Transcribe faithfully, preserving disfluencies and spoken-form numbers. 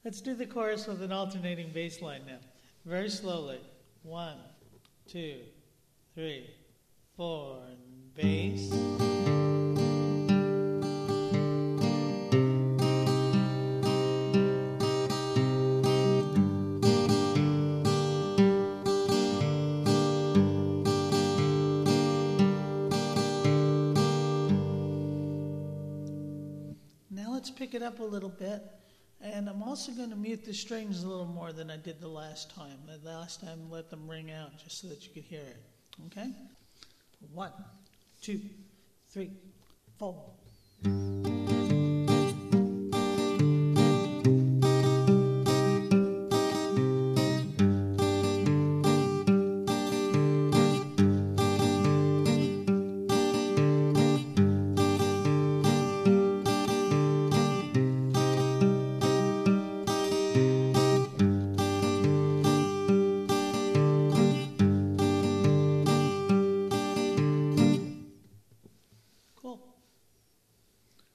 Let's do the chorus with an alternating bass line now. Very slowly. One, two, three, four, and bass. Now let's pick it up a little bit. And I'm also going to mute the strings a little more than I did the last time. The last time, let them ring out just so that you could hear it. Okay? One, two, three, four. Cool.